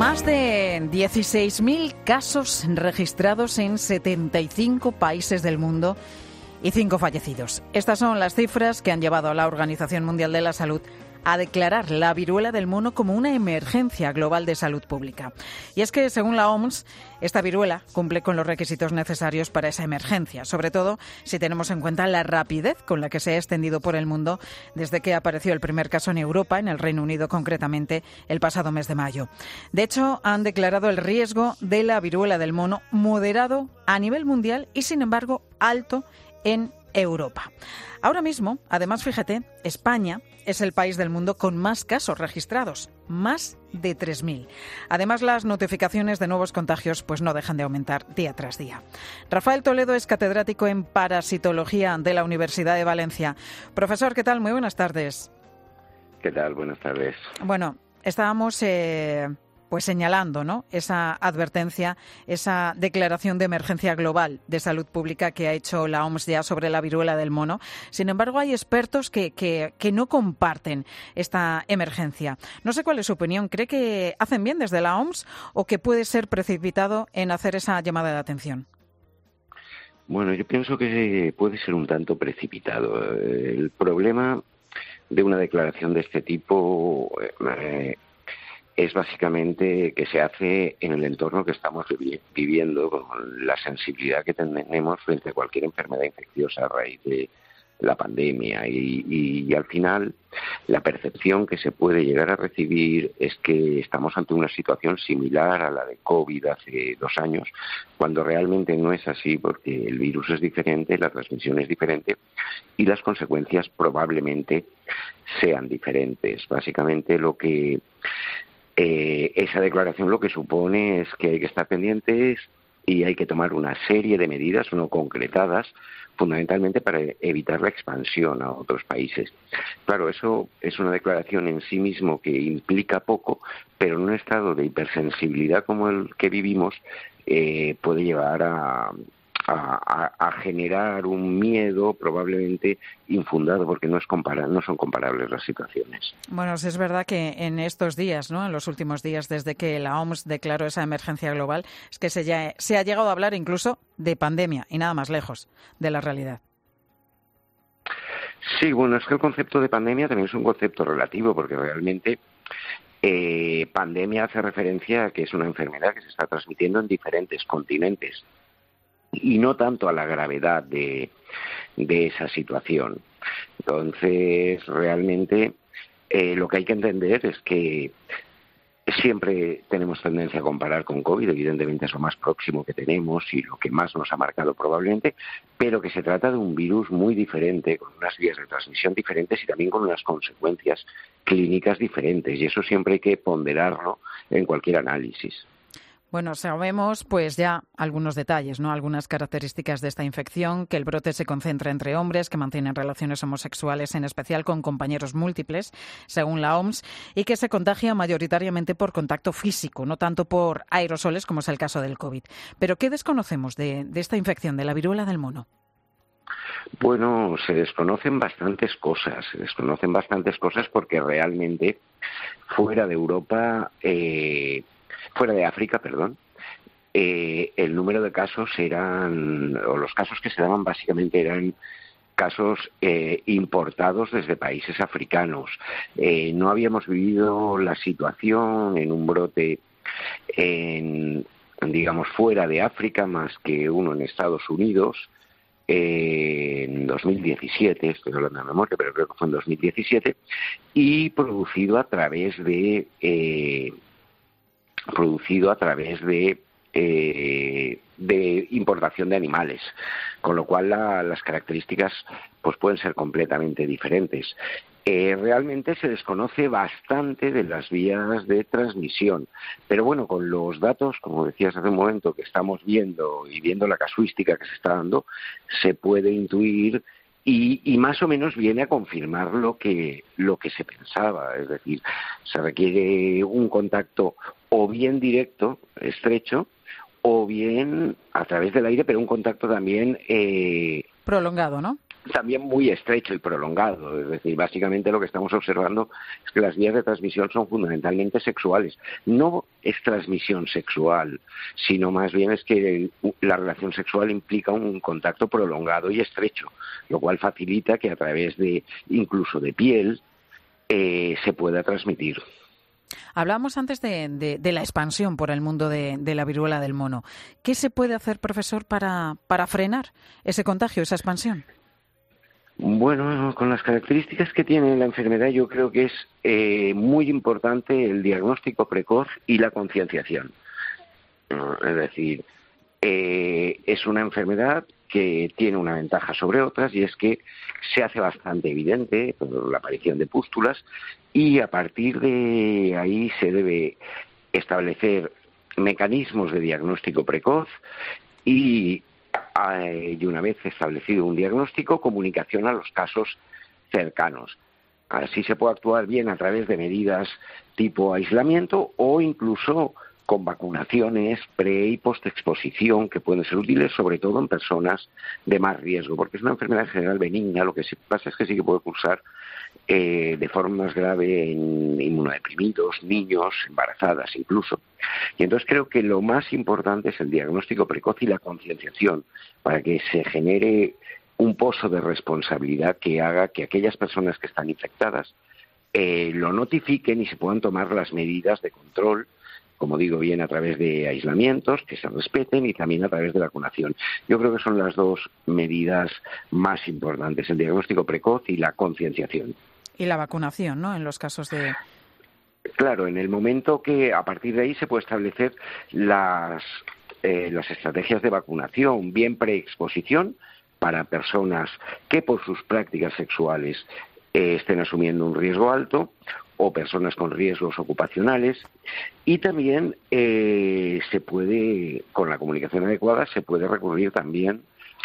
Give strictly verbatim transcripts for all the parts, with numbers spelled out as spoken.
Más de dieciséis mil casos registrados en setenta y cinco países del mundo y cinco fallecidos. Estas son las cifras que han llevado a la Organización Mundial de la Salud a declarar la viruela del mono como una emergencia global de salud pública. Y es que, según la O M S, esta viruela cumple con los requisitos necesarios para esa emergencia, sobre todo si tenemos en cuenta la rapidez con la que se ha extendido por el mundo desde que apareció el primer caso en Europa, en el Reino Unido concretamente, el pasado mes de mayo. De hecho, han declarado el riesgo de la viruela del mono moderado a nivel mundial y, sin embargo, alto en Europa. Ahora mismo, además, fíjate, España es el país del mundo con más casos registrados, más de tres mil. Además, las notificaciones de nuevos contagios pues no dejan de aumentar día tras día. Rafael Toledo es catedrático en parasitología de la Universidad de Valencia. Profesor, ¿qué tal? Muy buenas tardes. ¿Qué tal? Buenas tardes. Bueno, estábamos eh, pues señalando, ¿no?, esa advertencia, esa declaración de emergencia global de salud pública que ha hecho la O M S ya sobre la viruela del mono. Sin embargo, hay expertos que, que, que no comparten esta emergencia. No sé cuál es su opinión. ¿Cree que hacen bien desde la O M S o que puede ser precipitado en hacer esa llamada de atención? Bueno, yo pienso que puede ser un tanto precipitado. El problema de una declaración de este tipo eh, es básicamente que se hace en el entorno que estamos vivi- viviendo, con la sensibilidad que tenemos frente a cualquier enfermedad infecciosa a raíz de la pandemia. Y, y, y al final, la percepción que se puede llegar a recibir es que estamos ante una situación similar a la de COVID hace dos años, cuando realmente no es así, porque el virus es diferente, la transmisión es diferente y las consecuencias probablemente sean diferentes. Básicamente, lo que Eh, esa declaración lo que supone es que hay que estar pendientes y hay que tomar una serie de medidas no concretadas, fundamentalmente para evitar la expansión a otros países. Claro, eso es una declaración en sí mismo que implica poco, pero en un estado de hipersensibilidad como el que vivimos eh, puede llevar a... A, a, a generar un miedo probablemente infundado, porque no es compara- no son comparables las situaciones. Bueno, sí es verdad que en estos días, ¿no?, en los últimos días, desde que la O M S declaró esa emergencia global, es que se, ya, se ha llegado a hablar incluso de pandemia y nada más lejos de la realidad. Sí, bueno, es que el concepto de pandemia también es un concepto relativo, porque realmente eh, pandemia hace referencia a que es una enfermedad que se está transmitiendo en diferentes continentes, y no tanto a la gravedad de, de esa situación. Entonces, realmente, eh, lo que hay que entender es que siempre tenemos tendencia a comparar con COVID, evidentemente es lo más próximo que tenemos y lo que más nos ha marcado probablemente, pero que se trata de un virus muy diferente, con unas vías de transmisión diferentes y también con unas consecuencias clínicas diferentes, y eso siempre hay que ponderarlo en cualquier análisis. Bueno, sabemos pues ya algunos detalles, ¿no?, algunas características de esta infección, que el brote se concentra entre hombres que mantienen relaciones homosexuales, en especial con compañeros múltiples, según la O M S, y que se contagia mayoritariamente por contacto físico, no tanto por aerosoles como es el caso del COVID. Pero ¿qué desconocemos de, de esta infección, de la viruela del mono? Bueno, se desconocen bastantes cosas, se desconocen bastantes cosas porque realmente fuera de Europa... Eh, Fuera de África, perdón, eh, el número de casos eran, o los casos que se daban básicamente eran casos eh, importados desde países africanos. Eh, no habíamos vivido la situación en un brote, en, digamos, fuera de África, más que uno en Estados Unidos, eh, en dos mil diecisiete, estoy hablando de memoria, pero creo que fue en dos mil diecisiete, y producido a través de... Eh, producido a través de eh, de importación de animales, con lo cual la, las características pues pueden ser completamente diferentes. Eh, realmente se desconoce bastante de las vías de transmisión, pero bueno, con los datos, como decías hace un momento, que estamos viendo y viendo la casuística que se está dando, se puede intuir Y, y más o menos viene a confirmar lo que lo que se pensaba, es decir, se requiere un contacto o bien directo, estrecho, o bien a través del aire, pero un contacto también... Eh, prolongado, ¿no? también muy estrecho y prolongado. Es decir, básicamente lo que estamos observando es que las vías de transmisión son fundamentalmente sexuales. No es transmisión sexual, sino más bien es que la relación sexual implica un contacto prolongado y estrecho, lo cual facilita que a través de, incluso de piel, eh, se pueda transmitir. Hablábamos antes de, de, de la expansión por el mundo de, de la viruela del mono. ¿Qué se puede hacer, profesor, para, para frenar ese contagio, esa expansión? Bueno, con las características que tiene la enfermedad, yo creo que es eh, muy importante el diagnóstico precoz y la concienciación. Es decir, eh, es una enfermedad que tiene una ventaja sobre otras, y es que se hace bastante evidente por la aparición de pústulas, y a partir de ahí se debe establecer mecanismos de diagnóstico precoz y, y una vez establecido un diagnóstico, comunicación a los casos cercanos. Así se puede actuar bien a través de medidas tipo aislamiento o incluso con vacunaciones pre y postexposición que pueden ser útiles, sobre todo en personas de más riesgo, porque es una enfermedad en general benigna. Lo que sí pasa es que sí que puede cursar eh, de forma más grave en inmunodeprimidos, niños, embarazadas incluso. Y entonces creo que lo más importante es el diagnóstico precoz y la concienciación, para que se genere un pozo de responsabilidad que haga que aquellas personas que están infectadas eh, lo notifiquen y se puedan tomar las medidas de control, como digo, bien a través de aislamientos, que se respeten, y también a través de vacunación. Yo creo que son las dos medidas más importantes, el diagnóstico precoz y la concienciación. Y la vacunación, ¿no?, en los casos de... Claro, en el momento que a partir de ahí se puede establecer las, eh, las estrategias de vacunación, bien preexposición para personas que por sus prácticas sexuales eh, estén asumiendo un riesgo alto, o personas con riesgos ocupacionales, y también eh, se puede, con la comunicación adecuada, se puede recurrir también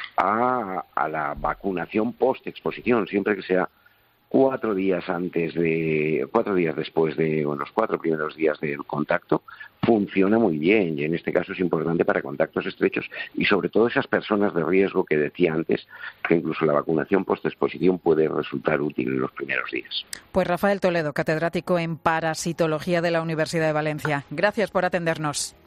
a, a la vacunación post-exposición, siempre que sea cuatro días antes de, cuatro días después de, bueno, los cuatro primeros días del contacto. Funciona muy bien, y en este caso es importante para contactos estrechos y sobre todo esas personas de riesgo que decía antes, que incluso la vacunación postexposición puede resultar útil en los primeros días. Pues Rafael Toledo, catedrático en parasitología de la Universidad de Valencia. Gracias por atendernos.